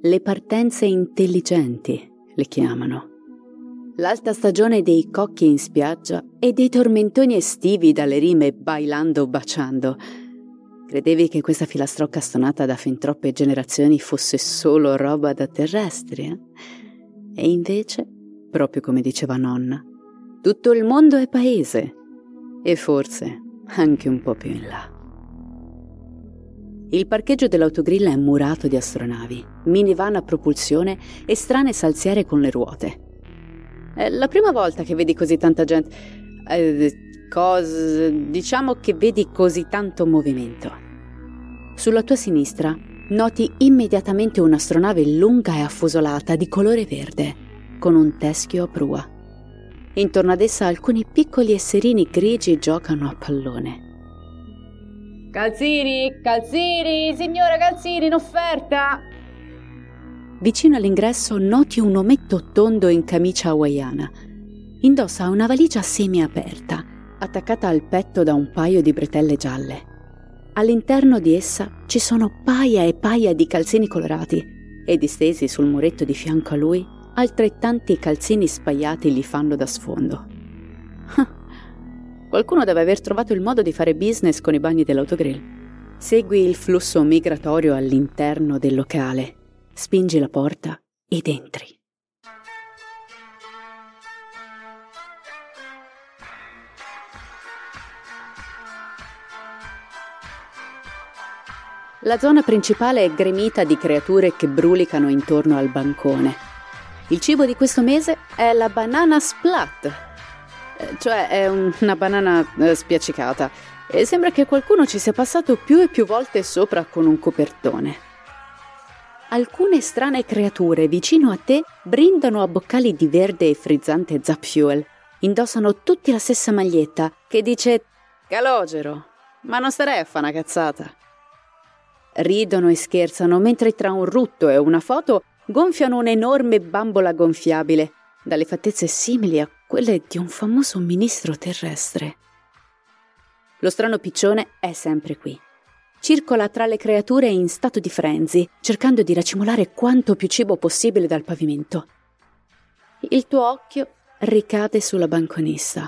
Le partenze intelligenti le chiamano. L'alta stagione dei cocchi in spiaggia e dei tormentoni estivi dalle rime bailando baciando. Credevi che questa filastrocca stonata da fin troppe generazioni fosse solo roba da terrestri, eh? E invece, proprio come diceva nonna, tutto il mondo è paese. E forse anche un po' più in là. Il parcheggio dell'autogrill è murato di astronavi, minivan a propulsione e strane salsiere con le ruote. È la prima volta che vedi così tanta gente. Diciamo che vedi così tanto movimento. Sulla tua sinistra noti immediatamente un'astronave lunga e affusolata di colore verde, con un teschio a prua. Intorno ad essa alcuni piccoli esserini grigi giocano a pallone. Calzini, signora Calzini in offerta! Vicino all'ingresso noti un ometto tondo in camicia hawaiana. Indossa una valigia semiaperta, attaccata al petto da un paio di bretelle gialle. All'interno di essa ci sono paia e paia di calzini colorati e distesi sul muretto di fianco a lui altrettanti calzini spaiati gli fanno da sfondo. Qualcuno deve aver trovato il modo di fare business con i bagni dell'autogrill. Segui il flusso migratorio all'interno del locale, spingi la porta ed entri. La zona principale è gremita di creature che brulicano intorno al bancone. Il cibo di questo mese è la banana splat, cioè è una banana spiaccicata, e sembra che qualcuno ci sia passato più e più volte sopra con un copertone. Alcune strane creature vicino a te brindano a boccali di verde e frizzante Zapfuel. Indossano tutti la stessa maglietta che dice «Calogero», ma non starei a fare una cazzata. Ridono e scherzano mentre tra un rutto e una foto gonfiano un'enorme bambola gonfiabile, dalle fattezze simili a quelle di un famoso ministro terrestre. Lo strano piccione è sempre qui. Circola tra le creature in stato di frenzy, cercando di racimolare quanto più cibo possibile dal pavimento. Il tuo occhio ricade sulla banconista.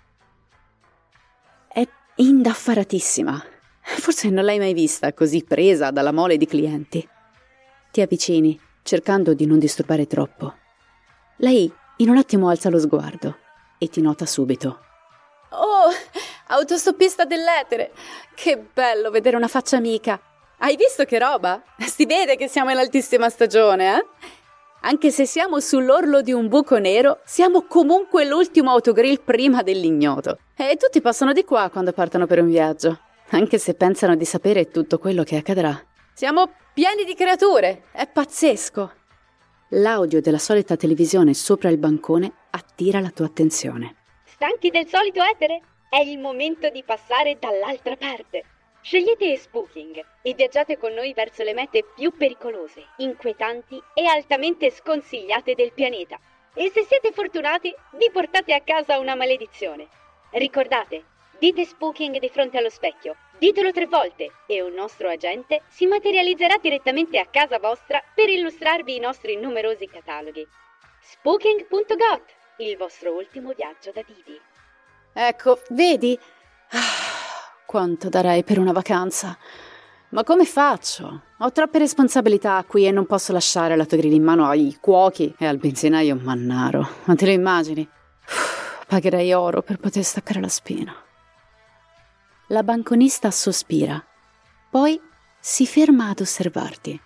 È indaffaratissima. Forse non l'hai mai vista così presa dalla mole di clienti. Ti avvicini, cercando di non disturbare troppo. Lei in un attimo alza lo sguardo e ti nota subito. Oh, autostoppista dell'etere! Che bello vedere una faccia amica! Hai visto che roba? Si vede che siamo in altissima stagione, eh? Anche se siamo sull'orlo di un buco nero, siamo comunque l'ultimo autogrill prima dell'ignoto. E tutti passano di qua quando partono per un viaggio, anche se pensano di sapere tutto quello che accadrà. Siamo pieni di creature, è pazzesco! L'audio della solita televisione sopra il bancone attira la tua attenzione. Stanchi del solito etere? È il momento di passare dall'altra parte. Scegliete Spooking e viaggiate con noi verso le mete più pericolose, inquietanti e altamente sconsigliate del pianeta. E se siete fortunati, vi portate a casa una maledizione. Ricordate, dite Spooking di fronte allo specchio, ditelo 3 volte e un nostro agente si materializzerà direttamente a casa vostra per illustrarvi i nostri numerosi cataloghi. Spooking.got, il vostro ultimo viaggio da divi. Ecco, vedi? Quanto darei per una vacanza? Ma come faccio? Ho troppe responsabilità qui e non posso lasciare l'autogrill in mano ai cuochi e al benzinaio Mannaro. Ma te lo immagini? Pagherei oro per poter staccare la spina. La banconista sospira, poi si ferma ad osservarti.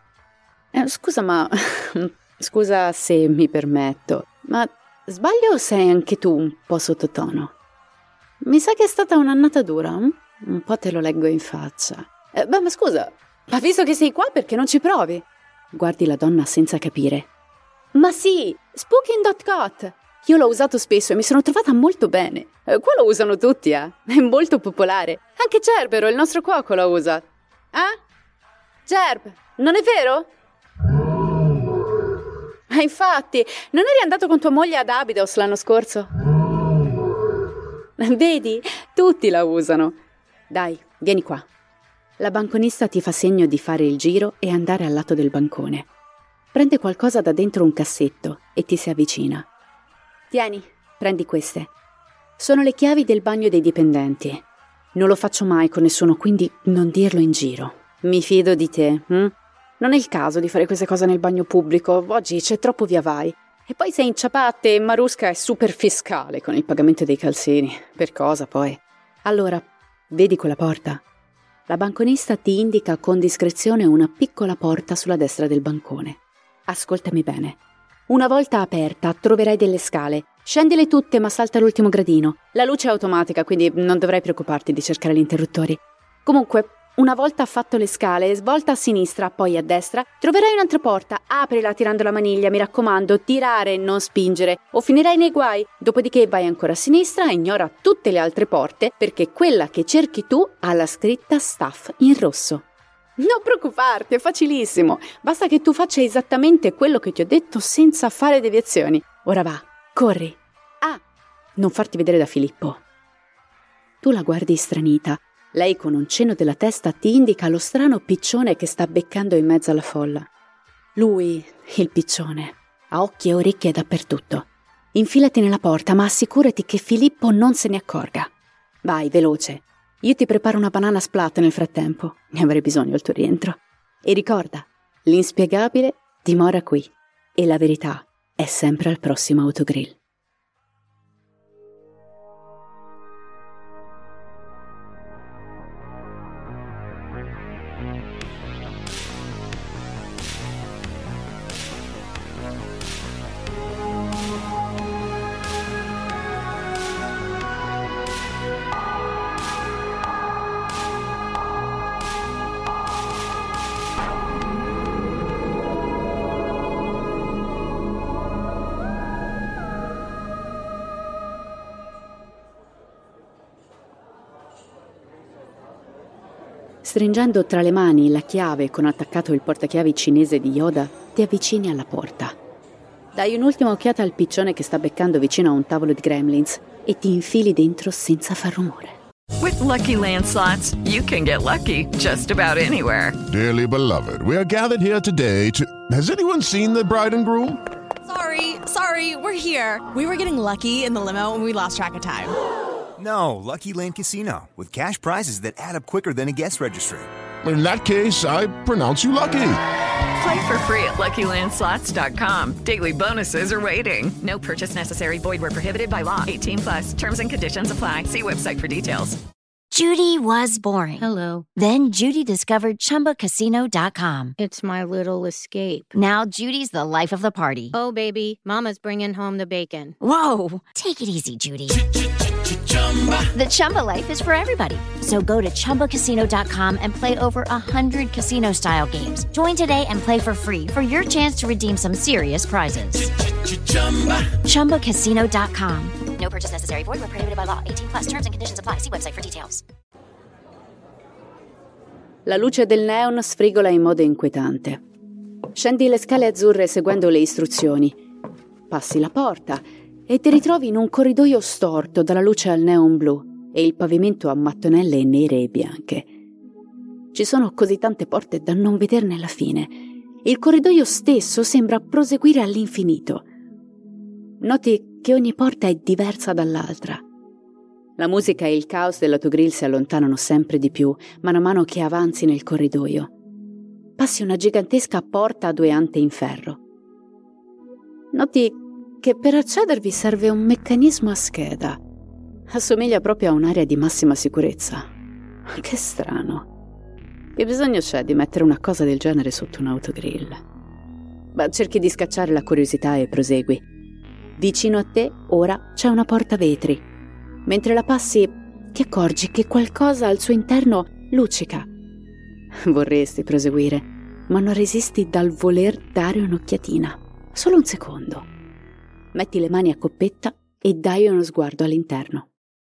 Scusa se mi permetto, ma sbaglio o sei anche tu un po' sottotono? Mi sa che è stata un'annata dura, Un po' te lo leggo in faccia. Ma scusa, ma visto che sei qua perché non ci provi? Guardi la donna senza capire. Ma sì, Spooking.got! Io l'ho usato spesso e mi sono trovata molto bene. Qua lo usano tutti, È molto popolare. Anche Gerbero, il nostro cuoco, lo usa. Gerb, non è vero? Infatti, non eri andato con tua moglie ad Abydos l'anno scorso? Vedi? Tutti la usano. Dai, vieni qua. La banconista ti fa segno di fare il giro e andare al lato del bancone. prende qualcosa da dentro un cassetto e ti si avvicina. Tieni, prendi queste. Sono le chiavi del bagno dei dipendenti. Non lo faccio mai con nessuno, quindi non dirlo in giro. Mi fido di te, hm? Non è il caso di fare queste cose nel bagno pubblico. Oggi c'è troppo via vai. E poi sei in ciabatte e Marusca è super fiscale con il pagamento dei calzini. Per cosa, poi? Allora, vedi quella porta? La banconista ti indica con discrezione una piccola porta sulla destra del bancone. Ascoltami bene. Una volta aperta, troverai delle scale. Scendile tutte, ma salta l'ultimo gradino. La luce è automatica, quindi non dovrai preoccuparti di cercare gli interruttori. Comunque, una volta fatto le scale, svolta a sinistra, poi a destra, troverai un'altra porta. Aprila tirando la maniglia, mi raccomando, tirare, non spingere, o finirai nei guai. Dopodiché vai ancora a sinistra, ignora tutte le altre porte, perché quella che cerchi tu ha la scritta staff in rosso. Non preoccuparti, è facilissimo. Basta che tu faccia esattamente quello che ti ho detto senza fare deviazioni. Ora va, corri. Ah, non farti vedere da Filippo. Tu la guardi stranita. Lei con un cenno della testa ti indica lo strano piccione che sta beccando in mezzo alla folla. Lui, il piccione, ha occhi e orecchie dappertutto. Infilati nella porta, ma assicurati che Filippo non se ne accorga. Vai, veloce. Io ti preparo una banana splat nel frattempo. Ne avrei bisogno al tuo rientro. E ricorda, l'inspiegabile dimora qui. E la verità è sempre al prossimo autogrill. Stringendo tra le mani la chiave con attaccato il portachiavi cinese di Yoda, ti avvicini alla porta. Dai un'ultima occhiata al piccione che sta beccando vicino a un tavolo di gremlins e ti infili dentro senza far rumore. With Lucky Land Slots, you can get lucky just about anywhere. Dearly beloved, we are gathered here today to... Has anyone seen the bride and groom? Sorry, we're here. We were getting lucky in the limo and we lost track of time. No, Lucky Land Casino, with cash prizes that add up quicker than a guest registry. In that case, I pronounce you lucky. Play for free at LuckyLandSlots.com. Daily bonuses are waiting. No purchase necessary. Void where prohibited by law. 18+. Terms and conditions apply. See website for details. Judy was boring. Hello. Then Judy discovered ChumbaCasino.com. It's my little escape. Now Judy's the life of the party. Oh, baby, mama's bringing home the bacon. Whoa, take it easy, Judy. The Chumba life is for everybody. So go to ChumbaCasino.com and play over 100 casino-style games. Join today and play for free for your chance to redeem some serious prizes. ChumbaCasino.com. No purchase necessary. Void where prohibited by law. 18+. Terms and conditions apply. See website for details. La luce del neon sfrigola in modo inquietante. Scendi le scale azzurre seguendo le istruzioni. Passi la porta e ti ritrovi in un corridoio storto dalla luce al neon blu e il pavimento a mattonelle nere e bianche. Ci sono così tante porte da non vederne la fine. Il corridoio stesso sembra proseguire all'infinito. Noti che ogni porta è diversa dall'altra. La musica e il caos dell'autogrill si allontanano sempre di più, man mano che avanzi nel corridoio. Passi una gigantesca porta a 2 ante in ferro. Noti che per accedervi serve un meccanismo a scheda. Assomiglia proprio a un'area di massima sicurezza. Che strano. Che bisogno c'è di mettere una cosa del genere sotto un autogrill? Ma cerchi di scacciare la curiosità e prosegui. Vicino a te, ora, c'è una porta vetri. Mentre la passi, ti accorgi che qualcosa al suo interno luccica. Vorresti proseguire, ma non resisti dal voler dare un'occhiatina. Solo un secondo. Metti le mani a coppetta e dai uno sguardo all'interno.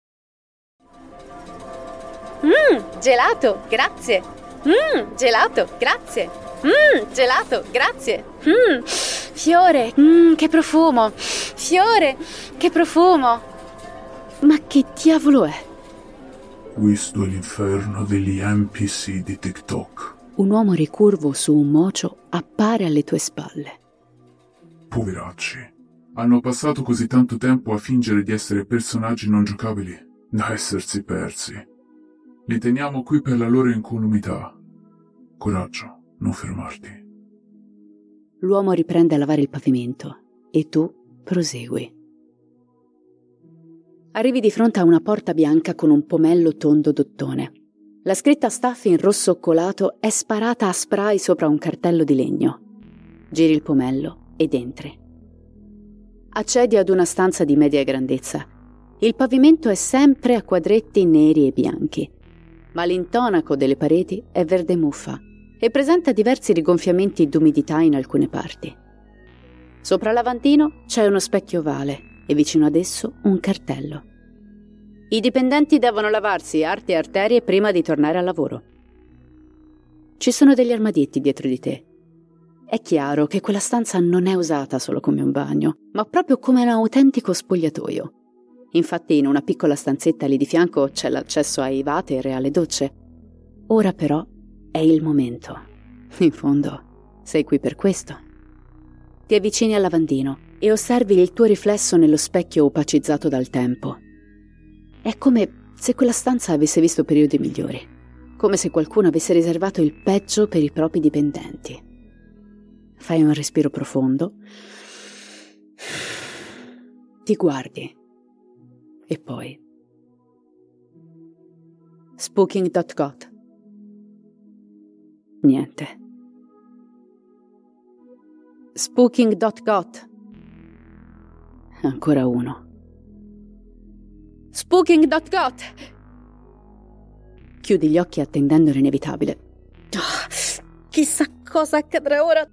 Gelato, grazie. Gelato, grazie. Gelato, grazie. Fiore, che profumo. Fiore, che profumo. Ma che diavolo è? Questo è l'inferno degli NPC di TikTok. un uomo ricurvo su un mocio appare alle tue spalle. Poveracci, hanno passato così tanto tempo a fingere di essere personaggi non giocabili da essersi persi. Li teniamo qui per la loro incolumità. Coraggio, non fermarti. L'uomo riprende a lavare il pavimento e tu prosegui. Arrivi di fronte a una porta bianca con un pomello tondo d'ottone. La scritta staff in rosso colato è sparata a spray sopra un cartello di legno. Giri il pomello ed entri. Accedi ad una stanza di media grandezza. Il pavimento è sempre a quadretti neri e bianchi, ma l'intonaco delle pareti è verde muffa e presenta diversi rigonfiamenti d'umidità in alcune parti. Sopra il lavandino c'è uno specchio ovale e vicino ad esso un cartello. I dipendenti devono lavarsi arti e arterie prima di tornare al lavoro. Ci sono degli armadietti dietro di te. È chiaro che quella stanza non è usata solo come un bagno, ma proprio come un autentico spogliatoio. Infatti in una piccola stanzetta lì di fianco c'è l'accesso ai water e alle docce. Ora però è il momento. In fondo, sei qui per questo. Ti avvicini al lavandino e osservi il tuo riflesso nello specchio opacizzato dal tempo. È come se quella stanza avesse visto periodi migliori, come se qualcuno avesse riservato il peggio per i propri dipendenti. Fai un respiro profondo, ti guardi e poi Spooking.got. Niente. Spooking.got. Ancora uno. Spooking.got. Chiudi gli occhi attendendo l'inevitabile. Chissà cosa accadrà ora.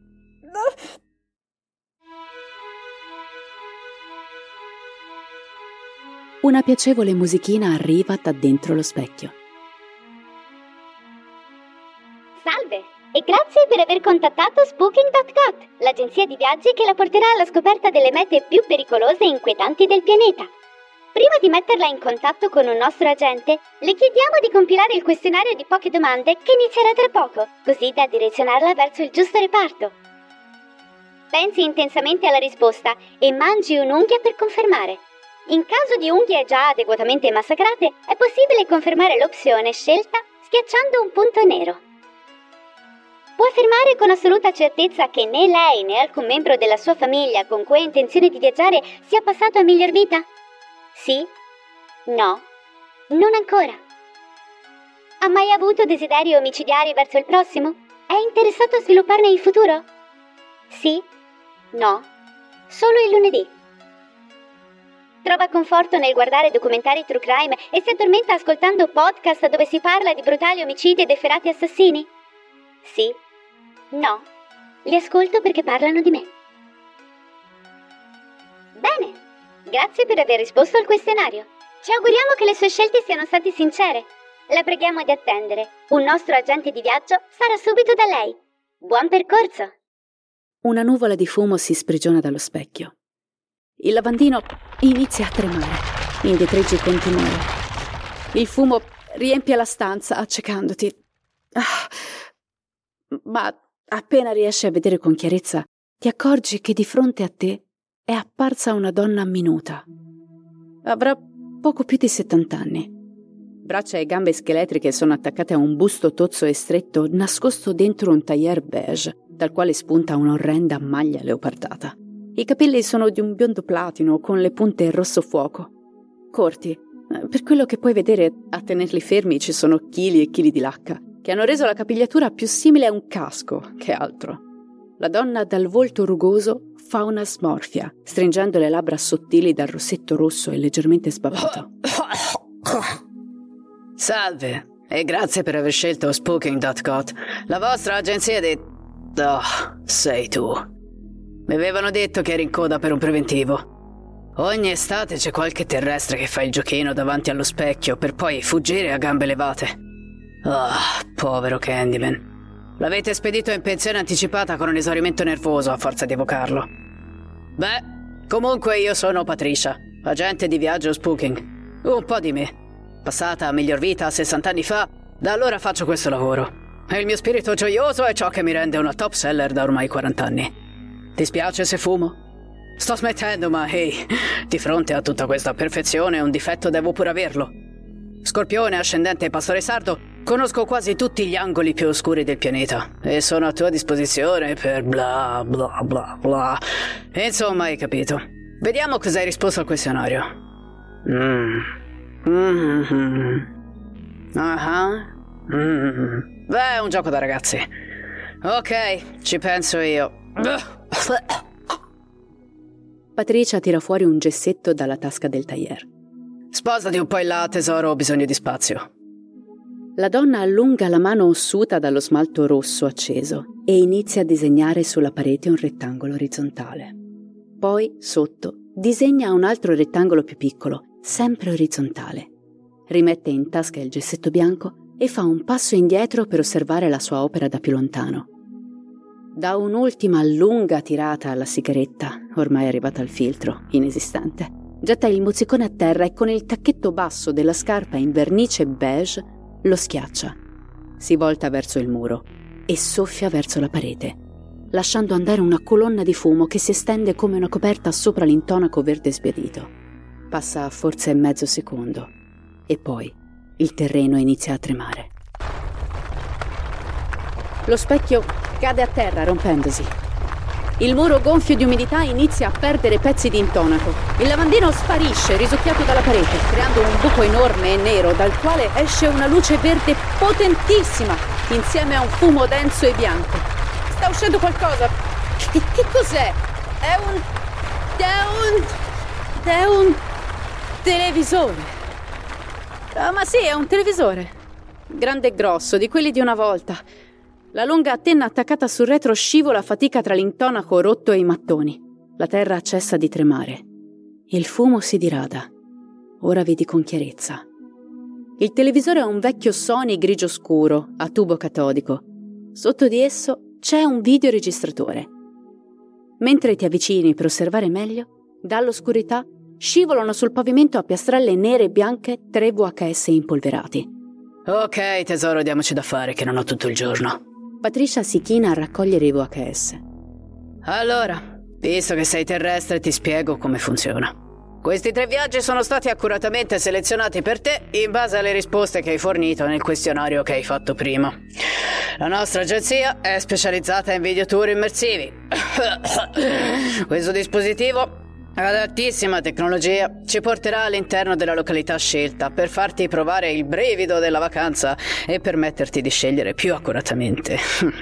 Una piacevole musichina arriva da dentro lo specchio. Salve e grazie per aver contattato Spooking.got, l'agenzia di viaggi che la porterà alla scoperta delle mete più pericolose e inquietanti del pianeta. Prima di metterla in contatto con un nostro agente, le chiediamo di compilare il questionario di poche domande che inizierà tra poco, così da direzionarla verso il giusto reparto. Pensi intensamente alla risposta e mangi un'unghia per confermare. In caso di unghie già adeguatamente massacrate, è possibile confermare l'opzione scelta schiacciando un punto nero. Può affermare con assoluta certezza che né lei né alcun membro della sua famiglia con cui ha intenzione di viaggiare sia passato a miglior vita? Sì? No? Non ancora? Ha mai avuto desideri omicidiari verso il prossimo? È interessato a svilupparne in futuro? Sì? No? Solo il lunedì? Trova conforto nel guardare documentari true crime e si addormenta ascoltando podcast dove si parla di brutali omicidi ed efferati assassini? Sì? No? Li ascolto perché parlano di me. Bene, grazie per aver risposto al questionario. Ci auguriamo che le sue scelte siano state sincere. La preghiamo di attendere. Un nostro agente di viaggio sarà subito da lei. Buon percorso! Una nuvola di fumo si sprigiona dallo specchio. Il lavandino inizia a tremare, indietreggi continuare. Il fumo riempie la stanza, accecandoti. Ma appena riesci a vedere con chiarezza, ti accorgi che di fronte a te è apparsa una donna minuta. Avrà poco più di 70 anni. Braccia e gambe scheletriche sono attaccate a un busto tozzo e stretto, nascosto dentro un tailleur beige, dal quale spunta un'orrenda maglia leopardata. I capelli sono di un biondo platino con le punte rosso fuoco. Corti. Per quello che puoi vedere, a tenerli fermi ci sono chili e chili di lacca, che hanno reso la capigliatura più simile a un casco che altro. La donna dal volto rugoso fa una smorfia, stringendo le labbra sottili dal rossetto rosso e leggermente sbavato. Salve, e grazie per aver scelto Spooking.got, la vostra agenzia di... Oh, sei tu. Mi avevano detto che eri in coda per un preventivo. Ogni estate c'è qualche terrestre che fa il giochino davanti allo specchio per poi fuggire a gambe levate. Povero Candyman. L'avete spedito in pensione anticipata con un esaurimento nervoso a forza di evocarlo. Beh, comunque io sono Patricia, agente di viaggio Spooking. Un po' di me. Passata a miglior vita 60 anni fa, da allora faccio questo lavoro. e il mio spirito gioioso è ciò che mi rende una top seller da ormai 40 anni. Ti spiace se fumo? Sto smettendo, ma ehi, di fronte a tutta questa perfezione un difetto devo pure averlo. Scorpione, ascendente pastore sardo, conosco quasi tutti gli angoli più oscuri del pianeta e sono a tua disposizione per bla bla bla bla. Insomma, hai capito. Vediamo cosa hai risposto al questionario. Beh, è un gioco da ragazzi. Ok, ci penso io. Patricia tira fuori un gessetto dalla tasca del tailleur. Sposati un po' in là, tesoro, ho bisogno di spazio. La donna allunga la mano ossuta dallo smalto rosso acceso e inizia a disegnare sulla parete un rettangolo orizzontale. Poi, sotto, disegna un altro rettangolo più piccolo, sempre orizzontale. Rimette in tasca il gessetto bianco e fa un passo indietro per osservare la sua opera da più lontano. Dà un'ultima lunga tirata alla sigaretta, ormai arrivata al filtro, inesistente. Getta il mozzicone a terra e con il tacchetto basso della scarpa in vernice beige lo schiaccia. Si volta verso il muro e soffia verso la parete, lasciando andare una colonna di fumo che si estende come una coperta sopra l'intonaco verde sbiadito. Passa forse mezzo secondo e poi il terreno inizia a tremare. Lo specchio cade a terra rompendosi. Il muro gonfio di umidità inizia a perdere pezzi di intonaco. Il lavandino sparisce, risucchiato dalla parete, creando un buco enorme e nero dal quale esce una luce verde potentissima, insieme a un fumo denso e bianco. Sta uscendo qualcosa. Che cos'è? È un televisore. Ma sì, è un televisore. Grande e grosso, di quelli di una volta. La lunga antenna attaccata sul retro scivola a fatica tra l'intonaco rotto e i mattoni. La terra cessa di tremare. Il fumo si dirada. Ora vedi con chiarezza. Il televisore è un vecchio Sony grigio scuro, a tubo catodico. Sotto di esso c'è un videoregistratore. Mentre ti avvicini per osservare meglio, dall'oscurità scivolano sul pavimento a piastrelle nere e bianche 3 VHS impolverati. Ok, tesoro, diamoci da fare che non ho tutto il giorno. Patricia si china a raccogliere i VHS. Allora, visto che sei terrestre, ti spiego come funziona. Questi 3 viaggi sono stati accuratamente selezionati per te in base alle risposte che hai fornito nel questionario che hai fatto prima. La nostra agenzia è specializzata in videotour immersivi. Questo dispositivo ad altissima tecnologia ci porterà all'interno della località scelta per farti provare il brivido della vacanza e permetterti di scegliere più accuratamente.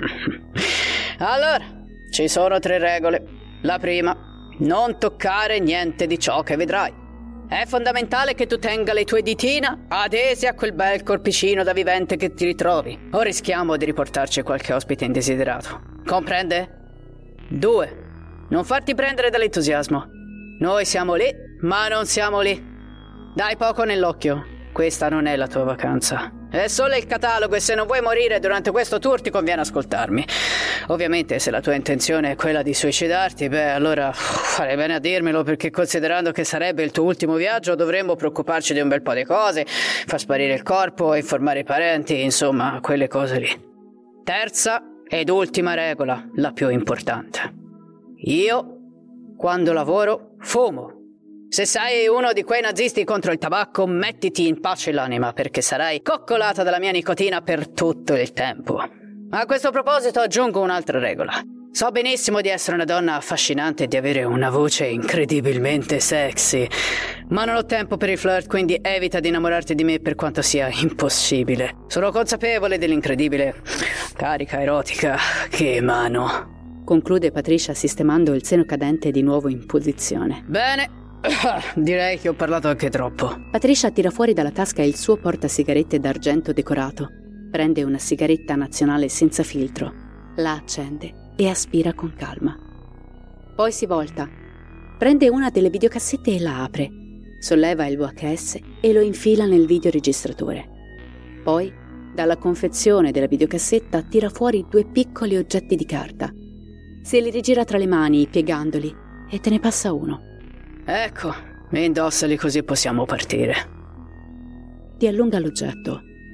Allora, ci sono 3 regole. La prima: non toccare niente di ciò che vedrai. È fondamentale che tu tenga le tue ditine adese a quel bel corpicino da vivente che ti ritrovi, o rischiamo di riportarci qualche ospite indesiderato. Comprende? 2. Non farti prendere dall'entusiasmo. Noi siamo lì, ma non siamo lì. Dai poco nell'occhio. Questa non è la tua vacanza. È solo il catalogo e se non vuoi morire durante questo tour ti conviene ascoltarmi. Ovviamente se la tua intenzione è quella di suicidarti, beh allora farei bene a dirmelo, perché considerando che sarebbe il tuo ultimo viaggio dovremmo preoccuparci di un bel po' di cose, far sparire il corpo, informare i parenti, insomma quelle cose lì. Terza ed ultima regola, la più importante. Io, quando lavoro, fumo. Se sei uno di quei nazisti contro il tabacco, mettiti in pace l'anima, perché sarai coccolata dalla mia nicotina per tutto il tempo. A questo proposito aggiungo un'altra regola. So benissimo di essere una donna affascinante e di avere una voce incredibilmente sexy, ma non ho tempo per il flirt, quindi evita di innamorarti di me per quanto sia impossibile. Sono consapevole dell'incredibile carica erotica che emano. Conclude Patricia sistemando il seno cadente di nuovo in posizione. Bene, direi che ho parlato anche troppo. Patricia tira fuori dalla tasca il suo portasigarette d'argento decorato. Prende una sigaretta nazionale senza filtro, la accende e aspira con calma. Poi si volta, prende una delle videocassette e la apre. Solleva il VHS e lo infila nel videoregistratore. Poi, dalla confezione della videocassetta, tira fuori 2 piccoli oggetti di carta. Se li rigira tra le mani, piegandoli, e te ne passa uno. Ecco, indossali così possiamo partire. Ti allunga l'oggetto.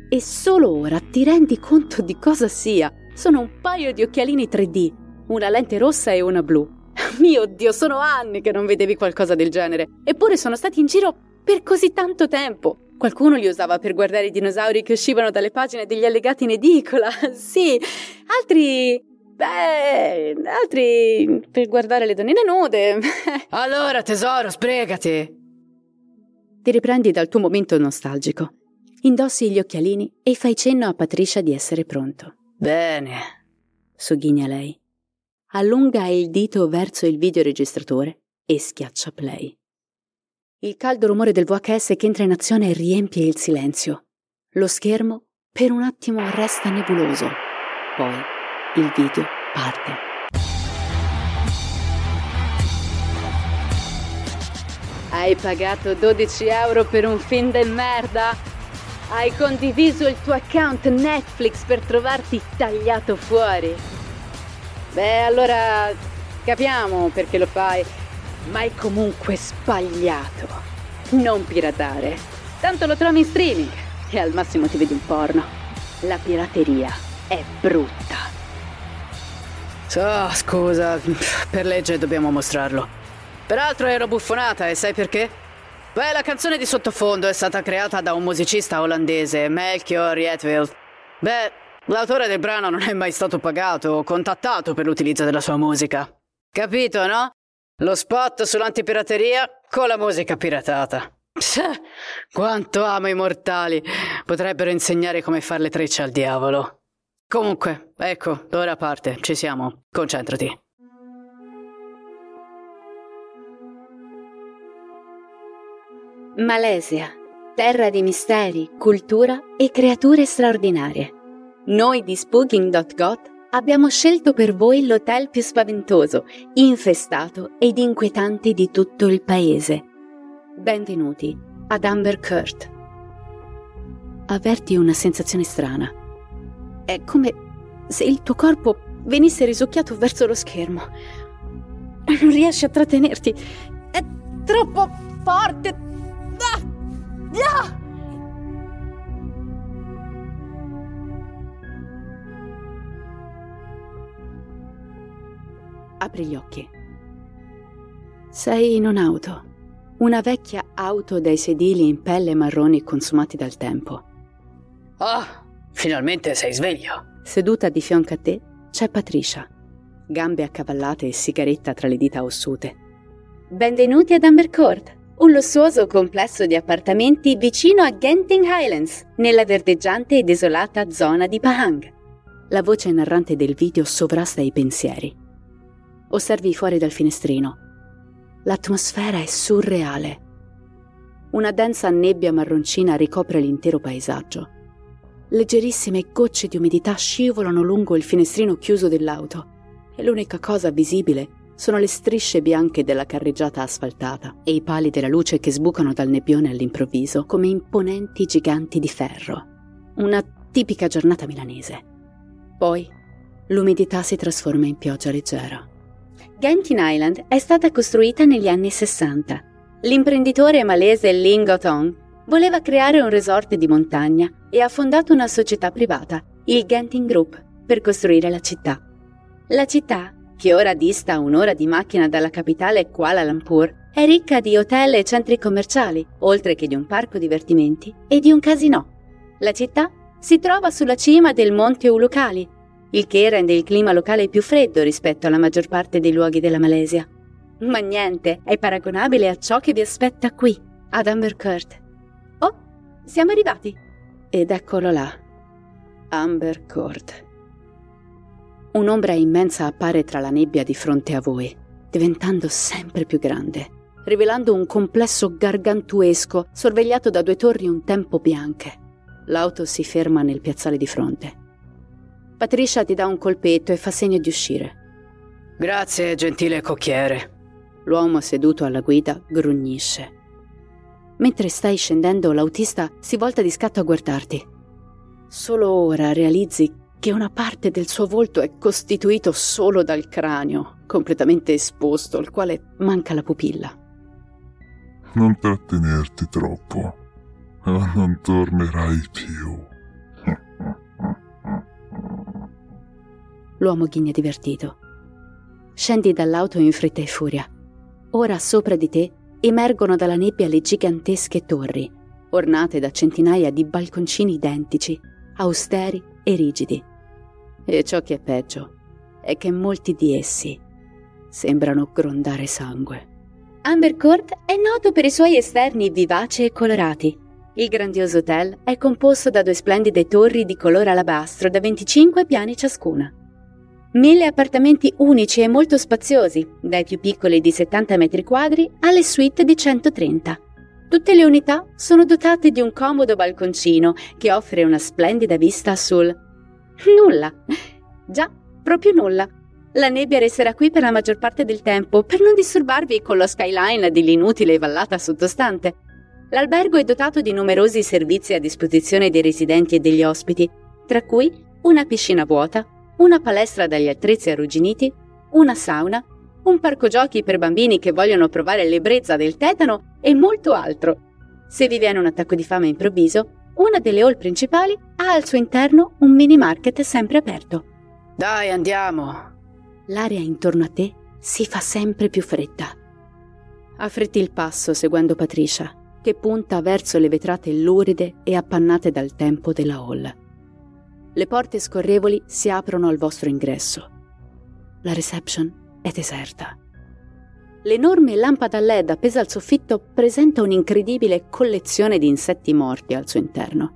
E solo ora ti rendi conto di cosa sia. Sono un paio di occhialini 3D, una lente rossa e una blu. Mio Dio, sono anni che non vedevi qualcosa del genere. Eppure sono stati in giro per così tanto tempo. Qualcuno li usava per guardare i dinosauri che uscivano dalle pagine degli allegati in edicola. Sì, altri per guardare le donnine nude. Allora, tesoro, sbrigati. Ti riprendi dal tuo momento nostalgico. Indossi gli occhialini e fai cenno a Patricia di essere pronto. Bene, sogghigna lei. Allunga il dito verso il videoregistratore e schiaccia play. Il caldo rumore del VHS che entra in azione riempie il silenzio. Lo schermo per un attimo resta nebuloso. Poi il video parte. Hai pagato 12 euro per un film del merda? Hai condiviso il tuo account Netflix per trovarti tagliato fuori? Beh, allora capiamo perché lo fai, ma è comunque sbagliato. Non piratare. Tanto lo trovi in streaming e al massimo ti vedi un porno. La pirateria è brutta. Scusa, per legge dobbiamo mostrarlo. Peraltro ero buffonata e sai perché? Beh, la canzone di sottofondo è stata creata da un musicista olandese, Melchior Rietveld. Beh, l'autore del brano non è mai stato pagato o contattato per l'utilizzo della sua musica. Capito, no? Lo spot sull'antipirateria con la musica piratata. Quanto amo i mortali! Potrebbero insegnare come fare le trecce al diavolo. Comunque, ecco, ora parte, ci siamo. Concentrati. Malesia, terra di misteri, cultura e creature straordinarie. Noi di Spooking.got abbiamo scelto per voi l'hotel più spaventoso, infestato ed inquietante di tutto il paese. Benvenuti ad Amber Court. Avverti una sensazione strana. È come se il tuo corpo venisse risucchiato verso lo schermo. Non riesci a trattenerti. È troppo forte. Apri gli occhi. Sei in un'auto. Una vecchia auto dai sedili in pelle marroni consumati dal tempo. Finalmente sei sveglio. Seduta di fianco a te c'è Patricia, gambe accavallate e sigaretta tra le dita ossute. Benvenuti ad Amber Court, un lussuoso complesso di appartamenti vicino a Genting Highlands, nella verdeggiante e desolata zona di Pahang. La voce narrante del video sovrasta i pensieri. Osservi fuori dal finestrino. L'atmosfera è surreale. Una densa nebbia marroncina ricopre l'intero paesaggio. Leggerissime gocce di umidità scivolano lungo il finestrino chiuso dell'auto e l'unica cosa visibile sono le strisce bianche della carreggiata asfaltata e i pali della luce che sbucano dal nebbione all'improvviso come imponenti giganti di ferro. Una tipica giornata milanese. Poi l'umidità si trasforma in pioggia leggera. Genting Island è stata costruita negli anni 60. L'imprenditore malese Ling Gotong voleva creare un resort di montagna e ha fondato una società privata, il Genting Group, per costruire la città. La città, che ora dista un'ora di macchina dalla capitale Kuala Lumpur, è ricca di hotel e centri commerciali, oltre che di un parco divertimenti e di un casinò. La città si trova sulla cima del monte Ulukali, il che rende il clima locale più freddo rispetto alla maggior parte dei luoghi della Malesia. Ma niente è paragonabile a ciò che vi aspetta qui, ad Amber Court. Oh, siamo arrivati! Ed eccolo là, Amber Court. Un'ombra immensa appare tra la nebbia di fronte a voi, diventando sempre più grande, rivelando un complesso gargantuesco sorvegliato da 2 torri un tempo bianche. L'auto si ferma nel piazzale di fronte. Patricia ti dà un colpetto e fa segno di uscire. Grazie, gentile cocchiere. L'uomo seduto alla guida grugnisce. Mentre stai scendendo, l'autista si volta di scatto a guardarti. Solo ora realizzi che una parte del suo volto è costituito solo dal cranio, completamente esposto, al quale manca la pupilla. Non trattenerti troppo, non tornerai più. L'uomo ghigna divertito. Scendi dall'auto in fretta e furia. Ora sopra di te emergono dalla nebbia le gigantesche torri, ornate da centinaia di balconcini identici, austeri e rigidi. E ciò che è peggio è che molti di essi sembrano grondare sangue. Amber Court è noto per i suoi esterni vivaci e colorati. Il grandioso hotel è composto da 2 splendide torri di color alabastro da 25 piani ciascuna. 1000 appartamenti unici e molto spaziosi, dai più piccoli di 70 metri quadri alle suite di 130. Tutte le unità sono dotate di un comodo balconcino che offre una splendida vista sul... nulla. Già, proprio nulla. La nebbia resterà qui per la maggior parte del tempo, per non disturbarvi con lo skyline dell'inutile vallata sottostante. L'albergo è dotato di numerosi servizi a disposizione dei residenti e degli ospiti, tra cui una piscina vuota, una palestra dagli attrezzi arrugginiti, una sauna, un parco giochi per bambini che vogliono provare l'ebbrezza del tetano e molto altro. Se vi viene un attacco di fame improvviso, una delle hall principali ha al suo interno un mini market sempre aperto. Dai, andiamo! L'aria intorno a te si fa sempre più fredda. Affretti il passo seguendo Patricia, che punta verso le vetrate luride e appannate dal tempo della hall. Le porte scorrevoli si aprono al vostro ingresso. La reception è deserta. L'enorme lampada LED appesa al soffitto presenta un'incredibile collezione di insetti morti al suo interno.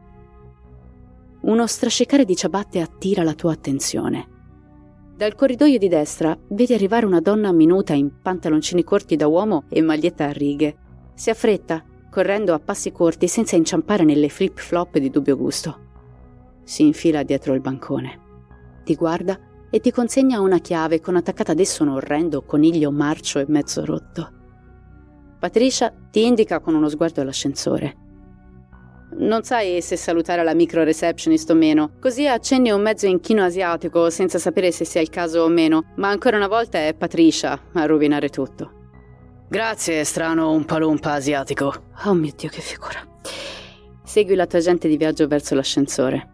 Uno strascicare di ciabatte attira la tua attenzione. Dal corridoio di destra vedi arrivare una donna minuta in pantaloncini corti da uomo e maglietta a righe. Si affretta, correndo a passi corti senza inciampare nelle flip-flop di dubbio gusto. Si infila dietro il bancone. Ti guarda e ti consegna una chiave con attaccata ad esso un orrendo coniglio marcio e mezzo rotto. Patricia ti indica con uno sguardo l'ascensore. Non sai se salutare la micro receptionist o meno, così accenni un mezzo inchino asiatico senza sapere se sia il caso o meno, ma ancora una volta è Patricia a rovinare tutto. Grazie, strano Umpa-Lumpa asiatico. Oh mio Dio, che figura. Segui la tua agente di viaggio verso l'ascensore.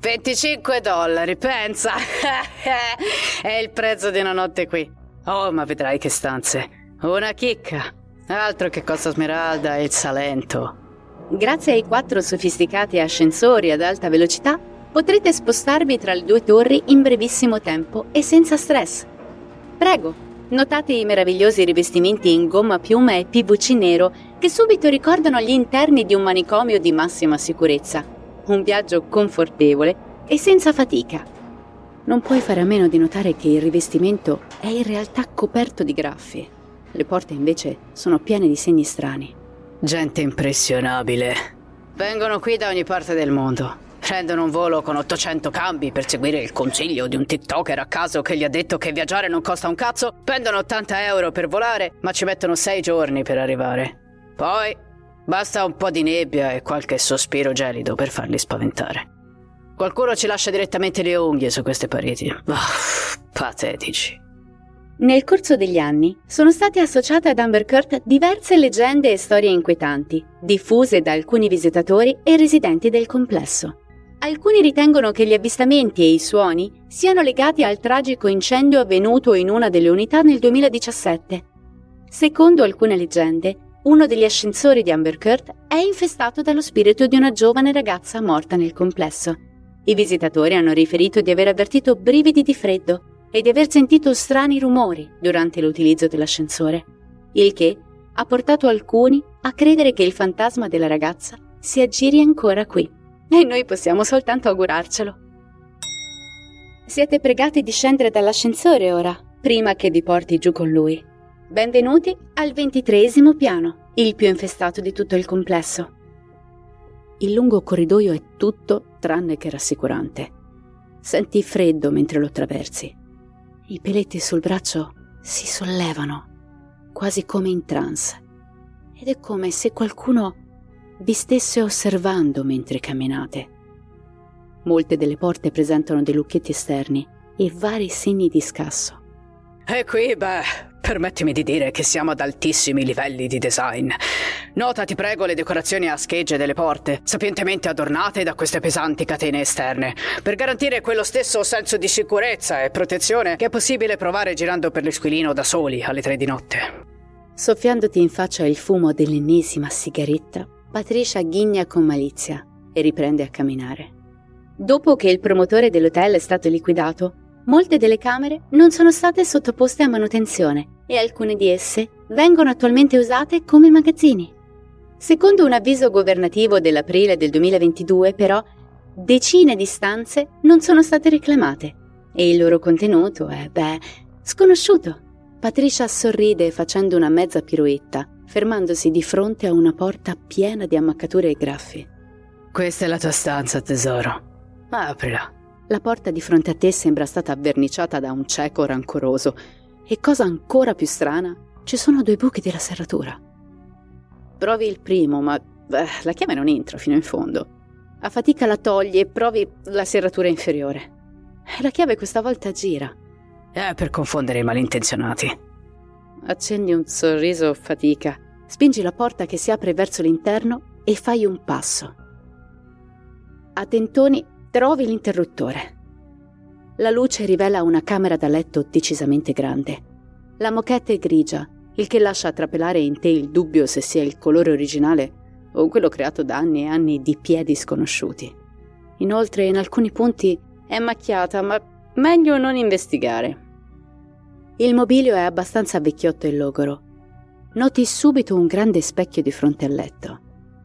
$25, pensa! È il prezzo di una notte qui. Oh, ma vedrai che stanze. Una chicca. Altro che Costa Smeralda e il Salento. Grazie ai 4 sofisticati ascensori ad alta velocità, potrete spostarvi tra le 2 torri in brevissimo tempo e senza stress. Prego, notate i meravigliosi rivestimenti in gomma piuma e PVC nero che subito ricordano gli interni di un manicomio di massima sicurezza. Un viaggio confortevole e senza fatica. Non puoi fare a meno di notare che il rivestimento è in realtà coperto di graffi. Le porte invece sono piene di segni strani. Gente impressionabile. Vengono qui da ogni parte del mondo. Prendono un volo con 800 cambi per seguire il consiglio di un TikToker a caso che gli ha detto che viaggiare non costa un cazzo. Spendono €80 per volare, ma ci mettono 6 giorni per arrivare. Poi basta un po' di nebbia e qualche sospiro gelido per farli spaventare. Qualcuno ci lascia direttamente le unghie su queste pareti. Patetici. Nel corso degli anni sono state associate ad Amber Court diverse leggende e storie inquietanti, diffuse da alcuni visitatori e residenti del complesso. Alcuni ritengono che gli avvistamenti e i suoni siano legati al tragico incendio avvenuto in una delle unità nel 2017. Secondo alcune leggende, uno degli ascensori di Amber Court è infestato dallo spirito di una giovane ragazza morta nel complesso. I visitatori hanno riferito di aver avvertito brividi di freddo e di aver sentito strani rumori durante l'utilizzo dell'ascensore, il che ha portato alcuni a credere che il fantasma della ragazza si aggiri ancora qui. E noi possiamo soltanto augurarcelo. Siete pregati di scendere dall'ascensore ora, prima che vi porti giù con lui. Benvenuti al 23° piano, il più infestato di tutto il complesso. Il lungo corridoio è tutto tranne che rassicurante. Senti freddo mentre lo attraversi. I peletti sul braccio si sollevano, quasi come in trance. Ed è come se qualcuno vi stesse osservando mentre camminate. Molte delle porte presentano dei lucchetti esterni e vari segni di scasso. E qui, Permettimi di dire che siamo ad altissimi livelli di design. Nota, ti prego, le decorazioni a schegge delle porte, sapientemente adornate da queste pesanti catene esterne, per garantire quello stesso senso di sicurezza e protezione che è possibile provare girando per l'Esquilino da soli alle 3 di notte. Soffiandoti in faccia il fumo dell'ennesima sigaretta, Patricia ghigna con malizia e riprende a camminare. Dopo che il promotore dell'hotel è stato liquidato, molte delle camere non sono state sottoposte a manutenzione e alcune di esse vengono attualmente usate come magazzini. Secondo un avviso governativo dell'aprile del 2022, però, decine di stanze non sono state reclamate e il loro contenuto è, sconosciuto. Patricia sorride facendo una mezza piroetta, fermandosi di fronte a una porta piena di ammaccature e graffi. Questa è la tua stanza, tesoro. Aprila. La porta di fronte a te sembra stata verniciata da un cieco rancoroso e, cosa ancora più strana, ci sono 2 buchi della serratura. Provi il primo, ma la chiave non entra fino in fondo. A fatica la togli e provi la serratura inferiore. La chiave questa volta gira. È per confondere i malintenzionati. Accendi un sorriso fatica, spingi la porta che si apre verso l'interno e fai un passo. A tentoni trovi l'interruttore. La luce rivela una camera da letto decisamente grande. La moquette è grigia, il che lascia trapelare in te il dubbio se sia il colore originale o quello creato da anni e anni di piedi sconosciuti. Inoltre, in alcuni punti è macchiata, ma meglio non investigare. Il mobilio è abbastanza vecchiotto e logoro. Noti subito un grande specchio di fronte al letto.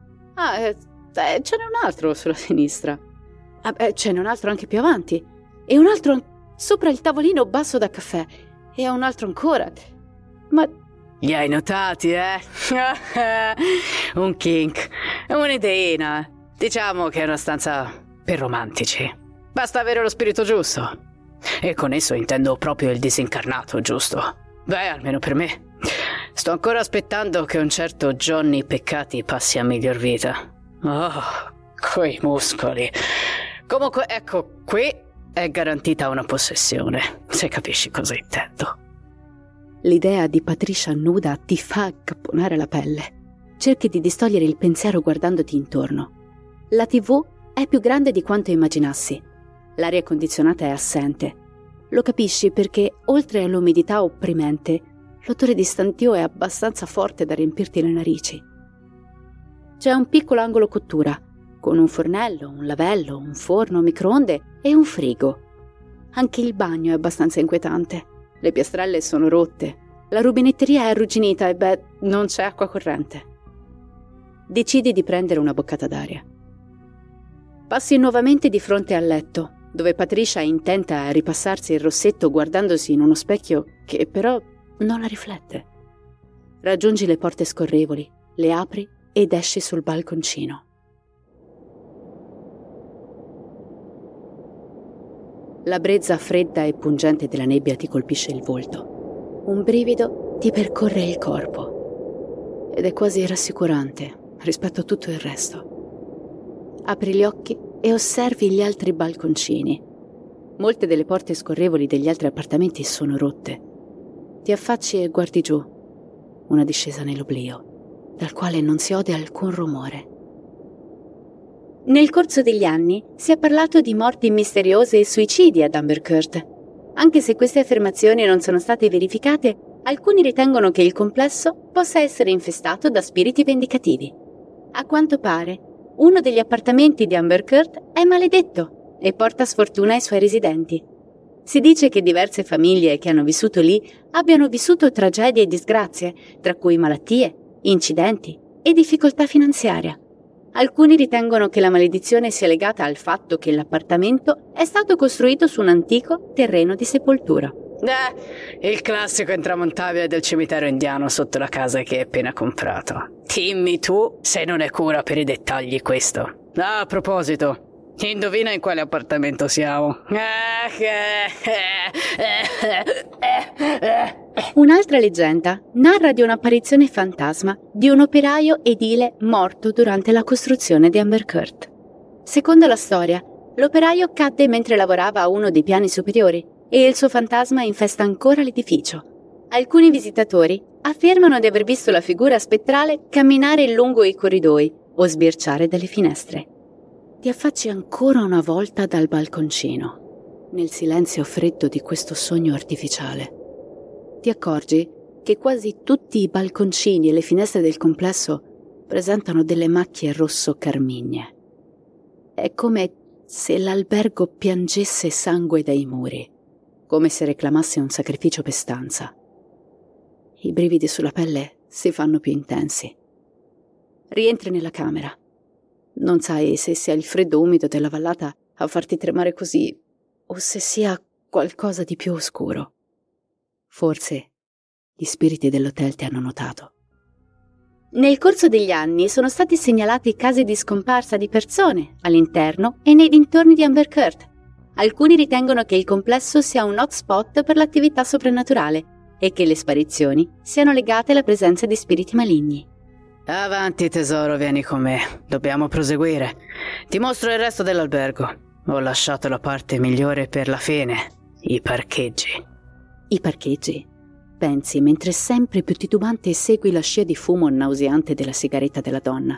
Ce n'è un altro sulla sinistra. Ce n'è un altro anche più avanti. E un altro sopra il tavolino basso da caffè. E un altro ancora. Ma... Li hai notati, eh? Un kink. Un'ideina. Diciamo che è una stanza per romantici. Basta avere lo spirito giusto. E con esso intendo proprio il disincarnato, giusto? Almeno per me. Sto ancora aspettando che un certo Johnny Peccati passi a miglior vita. Oh, quei muscoli. Comunque, ecco, qui è garantita una possessione, se capisci cosa intendo. L'idea di Patricia nuda ti fa accapponare la pelle. Cerchi di distogliere il pensiero guardandoti intorno. La TV è più grande di quanto immaginassi. L'aria condizionata è assente. Lo capisci perché, oltre all'umidità opprimente, l'odore di stantio è abbastanza forte da riempirti le narici. C'è un piccolo angolo cottura, con un fornello, un lavello, un forno, microonde e un frigo. Anche il bagno è abbastanza inquietante. Le piastrelle sono rotte, la rubinetteria è arrugginita e non c'è acqua corrente. Decidi di prendere una boccata d'aria. Passi nuovamente di fronte al letto, dove Patricia è intenta a ripassarsi il rossetto guardandosi in uno specchio che però non la riflette. Raggiungi le porte scorrevoli, le apri ed esci sul balconcino. La brezza fredda e pungente della nebbia ti colpisce il volto. Un brivido ti percorre il corpo ed è quasi rassicurante rispetto a tutto il resto. Apri gli occhi e osservi gli altri balconcini. Molte delle porte scorrevoli degli altri appartamenti sono rotte. Ti affacci e guardi giù. Una discesa nell'oblio, dal quale non si ode alcun rumore. Nel corso degli anni si è parlato di morti misteriose e suicidi ad Amber Court. Anche se queste affermazioni non sono state verificate, alcuni ritengono che il complesso possa essere infestato da spiriti vendicativi. A quanto pare, uno degli appartamenti di Amber Court è maledetto e porta sfortuna ai suoi residenti. Si dice che diverse famiglie che hanno vissuto lì abbiano vissuto tragedie e disgrazie, tra cui malattie, incidenti e difficoltà finanziaria. Alcuni ritengono che la maledizione sia legata al fatto che l'appartamento è stato costruito su un antico terreno di sepoltura. Il classico intramontabile del cimitero indiano sotto la casa che hai appena comprato. Dimmi tu se non è cura per i dettagli questo. A proposito, indovina in quale appartamento siamo. Un'altra leggenda narra di un'apparizione fantasma di un operaio edile morto durante la costruzione di Amber Court. Secondo la storia, l'operaio cadde mentre lavorava a uno dei piani superiori e il suo fantasma infesta ancora l'edificio. Alcuni visitatori affermano di aver visto la figura spettrale camminare lungo i corridoi o sbirciare dalle finestre. Ti affacci ancora una volta dal balconcino, nel silenzio freddo di questo sogno artificiale. Ti accorgi che quasi tutti i balconcini e le finestre del complesso presentano delle macchie rosso carmigne. È come se l'albergo piangesse sangue dai muri, come se reclamasse un sacrificio per stanza. I brividi sulla pelle si fanno più intensi. Rientri nella camera. Non sai se sia il freddo umido della vallata a farti tremare così o se sia qualcosa di più oscuro. Forse gli spiriti dell'hotel ti hanno notato. Nel corso degli anni sono stati segnalati casi di scomparsa di persone all'interno e nei dintorni di Amber Court. Alcuni ritengono che il complesso sia un hotspot per l'attività soprannaturale e che le sparizioni siano legate alla presenza di spiriti maligni. Avanti tesoro, vieni con me. Dobbiamo proseguire. Ti mostro il resto dell'albergo. Ho lasciato la parte migliore per la fine. I parcheggi. I parcheggi? Pensi mentre sempre più titubante segui la scia di fumo nauseante della sigaretta della donna.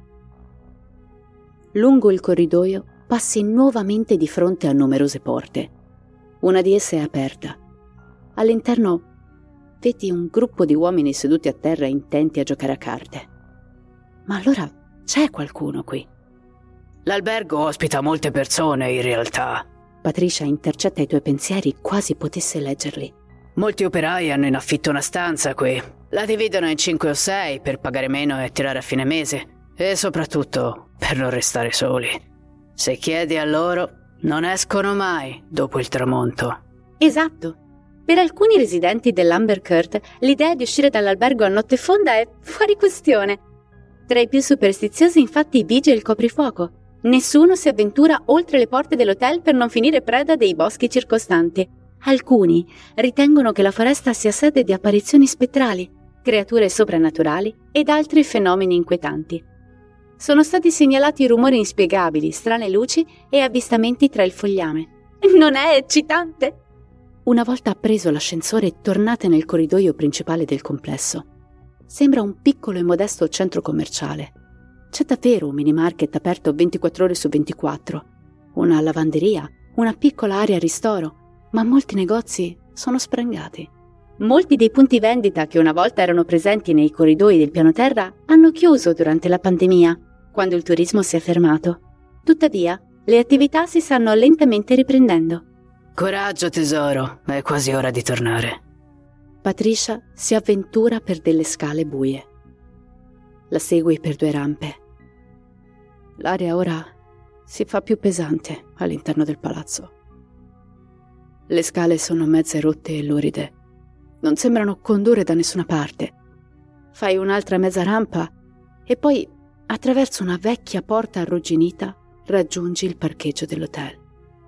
Lungo il corridoio passi nuovamente di fronte a numerose porte. Una di esse è aperta. All'interno vedi un gruppo di uomini seduti a terra intenti a giocare a carte. Ma allora c'è qualcuno qui. L'albergo ospita molte persone in realtà. Patricia intercetta i tuoi pensieri quasi potesse leggerli. Molti operai hanno in affitto una stanza qui. La dividono in 5 o 6 per pagare meno e tirare a fine mese. E soprattutto per non restare soli. Se chiedi a loro, non escono mai dopo il tramonto. Esatto. Per alcuni residenti dell'Amber Court, l'idea di uscire dall'albergo a notte fonda è fuori questione. Tra i più superstiziosi infatti vige il coprifuoco. Nessuno si avventura oltre le porte dell'hotel per non finire preda dei boschi circostanti. Alcuni ritengono che la foresta sia sede di apparizioni spettrali, creature soprannaturali ed altri fenomeni inquietanti. Sono stati segnalati rumori inspiegabili, strane luci e avvistamenti tra il fogliame. Non è eccitante? Una volta appreso l'ascensore, tornate nel corridoio principale del complesso. Sembra un piccolo e modesto centro commerciale. C'è davvero un mini market aperto 24 ore su 24, una lavanderia, una piccola area ristoro, ma molti negozi sono sprangati. Molti dei punti vendita che una volta erano presenti nei corridoi del piano terra hanno chiuso durante la pandemia, quando il turismo si è fermato. Tuttavia, le attività si stanno lentamente riprendendo. Coraggio tesoro, è quasi ora di tornare. Patricia si avventura per delle scale buie. La segui per 2 rampe. L'aria ora si fa più pesante all'interno del palazzo. Le scale sono mezze rotte e luride. Non sembrano condurre da nessuna parte. Fai un'altra mezza rampa e poi, attraverso una vecchia porta arrugginita, raggiungi il parcheggio dell'hotel.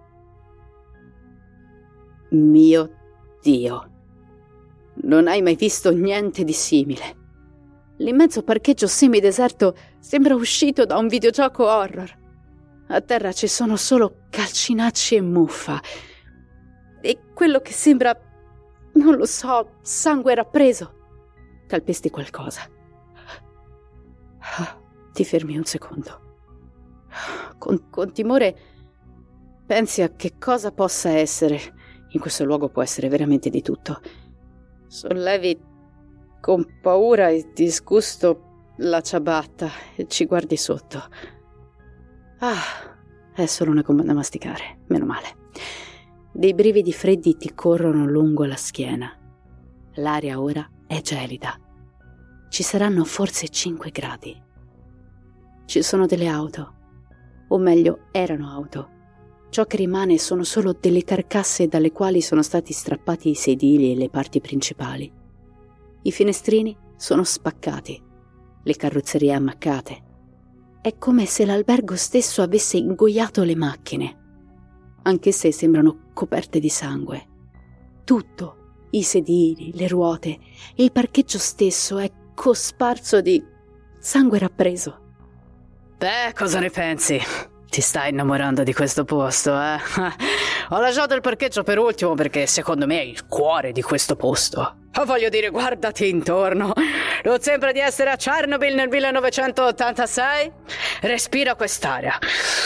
Mio Dio! Non hai mai visto niente di simile. L'immenso parcheggio semideserto sembra uscito da un videogioco horror. A terra ci sono solo calcinacci e muffa. E quello che sembra, non lo so, sangue rappreso. Calpesti qualcosa. Ti fermi un secondo. Con timore pensi a che cosa possa essere. In questo luogo può essere veramente di tutto. Sollevi con paura e disgusto la ciabatta e ci guardi sotto. È solo una gomma da masticare, meno male. Dei brividi freddi ti corrono lungo la schiena. L'aria ora è gelida. Ci saranno forse 5 gradi. Ci sono delle auto, o meglio, erano auto. Ciò che rimane sono solo delle carcasse dalle quali sono stati strappati i sedili e le parti principali. I finestrini sono spaccati, le carrozzerie ammaccate. È come se l'albergo stesso avesse ingoiato le macchine. Anch'esse sembrano coperte di sangue. Tutto, i sedili, le ruote e il parcheggio stesso è cosparso di sangue rappreso. Beh, cosa ne pensi? Ti stai innamorando di questo posto, eh? Ho lasciato il parcheggio per ultimo perché secondo me è il cuore di questo posto. Voglio dire, guardati intorno. Non sembra di essere a Chernobyl nel 1986? Respira quest'aria.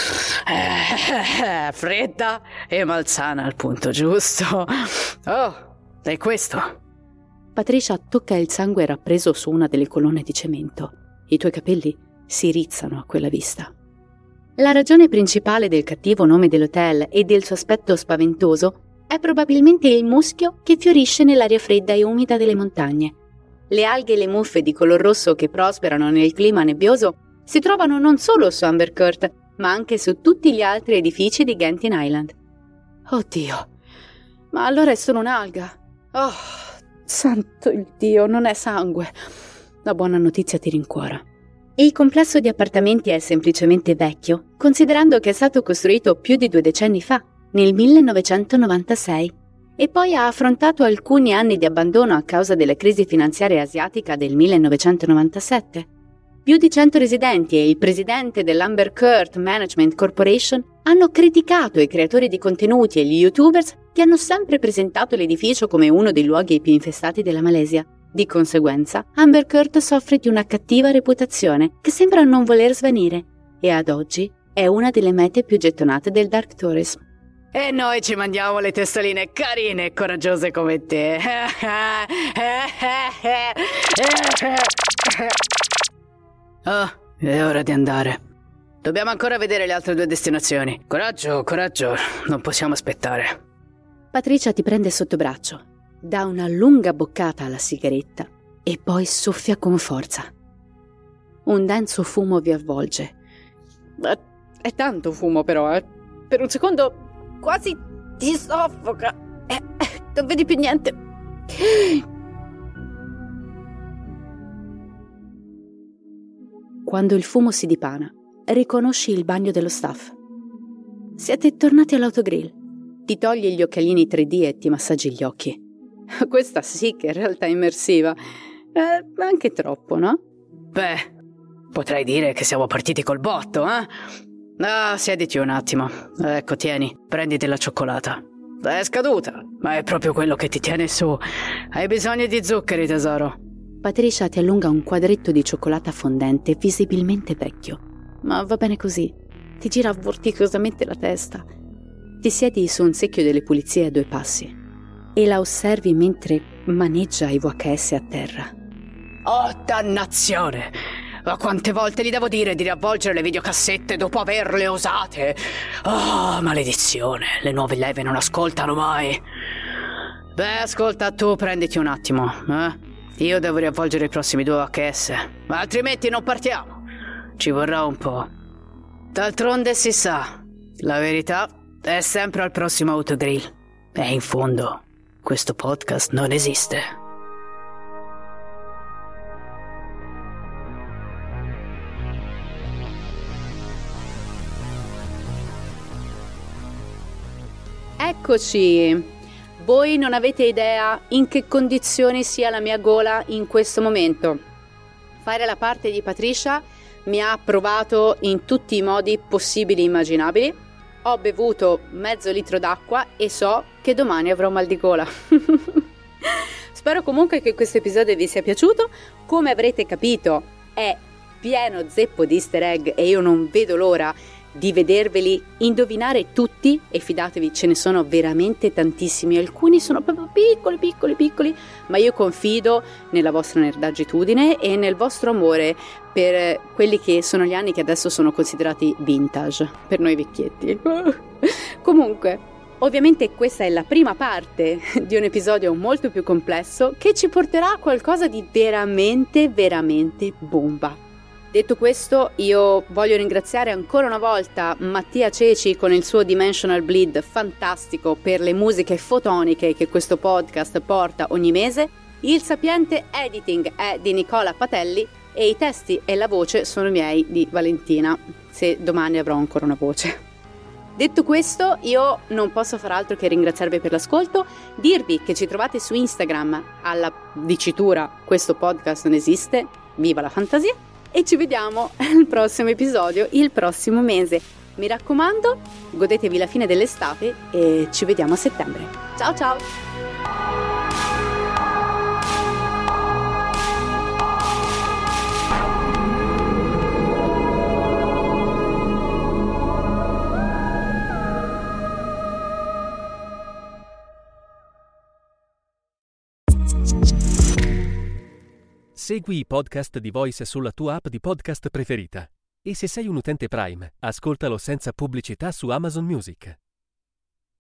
Fredda e malsana al punto giusto. Oh, è questo. Patricia tocca il sangue rappreso su una delle colonne di cemento. I tuoi capelli si rizzano a quella vista. La ragione principale del cattivo nome dell'hotel e del suo aspetto spaventoso è probabilmente il muschio che fiorisce nell'aria fredda e umida delle montagne. Le alghe e le muffe di color rosso che prosperano nel clima nebbioso si trovano non solo su Amber Court, ma anche su tutti gli altri edifici di Gentin Island. Oddio, ma allora è solo un'alga. Oh, santo il Dio, non è sangue. La buona notizia ti rincuora. Il complesso di appartamenti è semplicemente vecchio, considerando che è stato costruito più di 2 decenni fa, nel 1996, e poi ha affrontato alcuni anni di abbandono a causa della crisi finanziaria asiatica del 1997. Più di 100 residenti e il presidente dell'Amber Court Management Corporation hanno criticato i creatori di contenuti e gli YouTubers che hanno sempre presentato l'edificio come uno dei luoghi più infestati della Malesia. Di conseguenza, Amber Court soffre di una cattiva reputazione che sembra non voler svanire e ad oggi è una delle mete più gettonate del dark tourism. E noi ci mandiamo le testoline carine e coraggiose come te. Oh, è ora di andare. Dobbiamo ancora vedere le altre 2 destinazioni. Coraggio, coraggio, non possiamo aspettare. Patricia ti prende sotto braccio, dà una lunga boccata alla sigaretta e poi soffia con forza. Un denso fumo vi avvolge. È tanto fumo però, Per un secondo quasi ti soffoca. Non vedi più niente. Quando il fumo si dipana, riconosci il bagno dello staff. Siete tornati all'autogrill. Ti togli gli occhialini 3D e ti massaggi gli occhi. Questa sì che è realtà immersiva. Anche troppo, no? Beh, potrei dire che siamo partiti col botto, eh? Ah, siediti un attimo. Ecco, tieni, prenditi la cioccolata. È scaduta, ma è proprio quello che ti tiene su. Hai bisogno di zuccheri, tesoro. Patricia ti allunga un quadretto di cioccolata fondente visibilmente vecchio. Ma va bene così. Ti gira vorticosamente la testa. Ti siedi su un secchio delle pulizie a 2 passi e la osservi mentre maneggia i VHS a terra. Oh, dannazione! Ma quante volte gli devo dire di riavvolgere le videocassette dopo averle usate? Oh, maledizione, le nuove leve non ascoltano mai. Beh, ascolta, tu prenditi un attimo, Io devo riavvolgere i prossimi 2 VHS, ma altrimenti non partiamo. Ci vorrà un po'. D'altronde si sa, la verità è sempre al prossimo autogrill. E in fondo, questo podcast non esiste. Eccoci! Voi non avete idea in che condizioni sia la mia gola in questo momento. Fare la parte di Patricia mi ha provato in tutti i modi possibili e immaginabili. Ho bevuto mezzo litro d'acqua e so che domani avrò mal di gola. Spero comunque che questo episodio vi sia piaciuto. Come avrete capito è pieno zeppo di easter egg e io non vedo l'ora di vederveli indovinare tutti, e fidatevi, ce ne sono veramente tantissimi. Alcuni sono proprio piccoli, ma io confido nella vostra nerdaggitudine e nel vostro amore per quelli che sono gli anni che adesso sono considerati vintage per noi vecchietti. Comunque, ovviamente questa è la prima parte di un episodio molto più complesso che ci porterà a qualcosa di veramente bomba. Detto questo, io voglio ringraziare ancora una volta Mattia Ceci con il suo Dimensional Bleed fantastico per le musiche fotoniche che questo podcast porta ogni mese. Il sapiente editing è di Nicola Patelli e i testi e la voce sono miei di Valentina, se domani avrò ancora una voce. Detto questo, io non posso far altro che ringraziarvi per l'ascolto, dirvi che ci trovate su Instagram alla dicitura questo podcast non esiste, viva la fantasia! E ci vediamo al prossimo episodio il prossimo mese. Mi raccomando, godetevi la fine dell'estate e ci vediamo a settembre. Ciao ciao! Segui i podcast di Voice sulla tua app di podcast preferita. E se sei un utente Prime, ascoltalo senza pubblicità su Amazon Music.